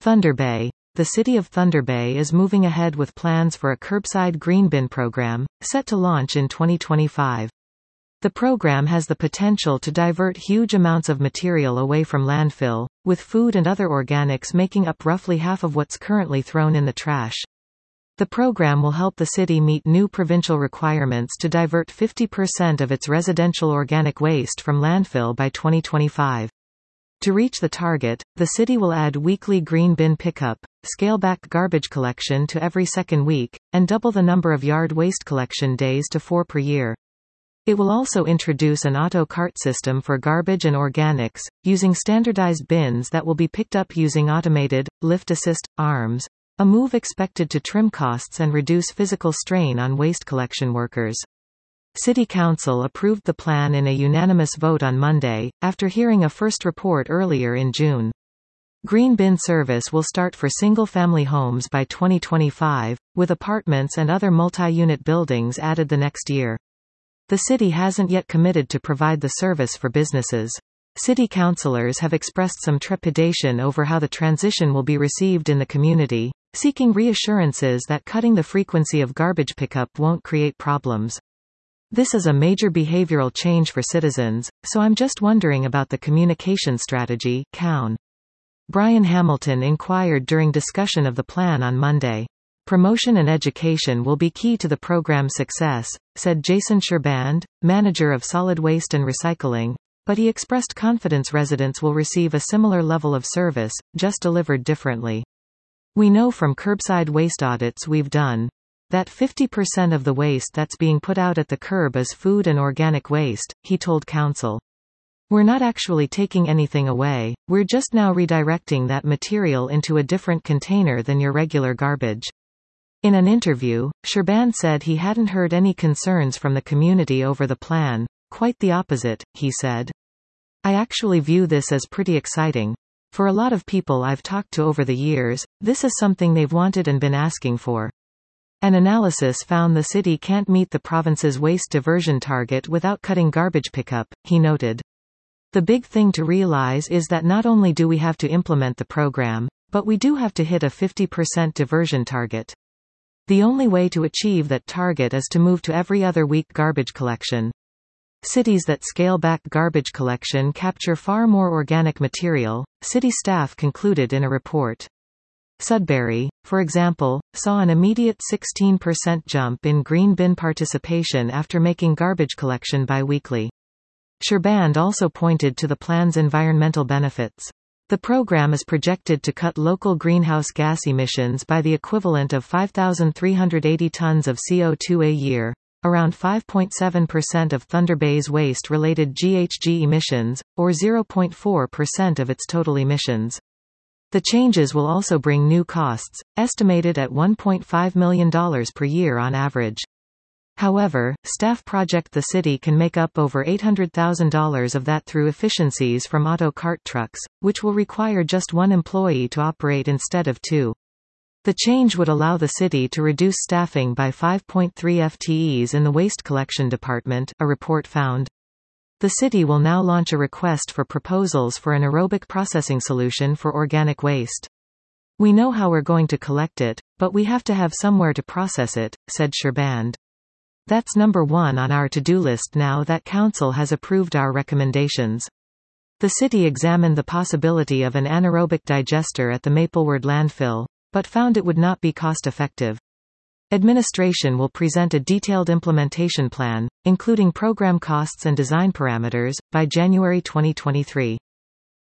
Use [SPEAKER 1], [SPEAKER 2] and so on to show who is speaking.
[SPEAKER 1] Thunder Bay. The city of Thunder Bay is moving ahead with plans for a curbside green bin program, set to launch in 2025. The program has the potential to divert huge amounts of material away from landfill, with food and other organics making up roughly half of what's currently thrown in the trash. The program will help the city meet new provincial requirements to divert 50% of its residential organic waste from landfill by 2025. To reach the target, the city will add weekly green bin pickup, scale back garbage collection to every second week, and double the number of yard waste collection days to 4 per year. It will also introduce an auto cart system for garbage and organics, using standardized bins that will be picked up using automated, lift assist, arms, a move expected to trim costs and reduce physical strain on waste collection workers. City Council approved the plan in a unanimous vote on Monday, after hearing a first report earlier in June. Green bin service will start for single-family homes by 2025, with apartments and other multi-unit buildings added the next year. The city hasn't yet committed to provide the service for businesses. City councillors have expressed some trepidation over how the transition will be received in the community, seeking reassurances that cutting the frequency of garbage pickup won't create problems. This is a major behavioral change for citizens, so I'm just wondering about the communication strategy. Cown. Brian Hamilton inquired during discussion of the plan on Monday. Promotion and education will be key to the program's success, said Jason Sherband, manager of solid waste and recycling, but he expressed confidence residents will receive a similar level of service, just delivered differently. We know from curbside waste audits we've done that 50% of the waste that's being put out at the curb is food and organic waste, he told Council. We're not actually taking anything away, we're just now redirecting that material into a different container than your regular garbage. In an interview, Sherband said he hadn't heard any concerns from the community over the plan. Quite the opposite, he said. I actually view this as pretty exciting. For a lot of people I've talked to over the years, this is something they've wanted and been asking for. An analysis found the city can't meet the province's waste diversion target without cutting garbage pickup, he noted. The big thing to realize is that not only do we have to implement the program, but we do have to hit a 50% diversion target. The only way to achieve that target is to move to every other week garbage collection. Cities that scale back garbage collection capture far more organic material, city staff concluded in a report. Sudbury, for example, saw an immediate 16% jump in green bin participation after making garbage collection bi-weekly. Sherband also pointed to the plan's environmental benefits. The program is projected to cut local greenhouse gas emissions by the equivalent of 5,380 tons of CO2 a year, around 5.7% of Thunder Bay's waste-related GHG emissions, or 0.4% of its total emissions. The changes will also bring new costs, estimated at $1.5 million per year on average. However, staff project the city can make up over $800,000 of that through efficiencies from auto cart trucks, which will require just one employee to operate instead of two. The change would allow the city to reduce staffing by 5.3 FTEs in the waste collection department, a report found. The city will now launch a request for proposals for an aerobic processing solution for organic waste. We know how we're going to collect it, but we have to have somewhere to process it, said Sherband. That's number one on our to-do list now that Council has approved our recommendations. The city examined the possibility of an anaerobic digester at the Maplewood landfill, but found it would not be cost-effective. Administration will present a detailed implementation plan, including program costs and design parameters, by January 2023.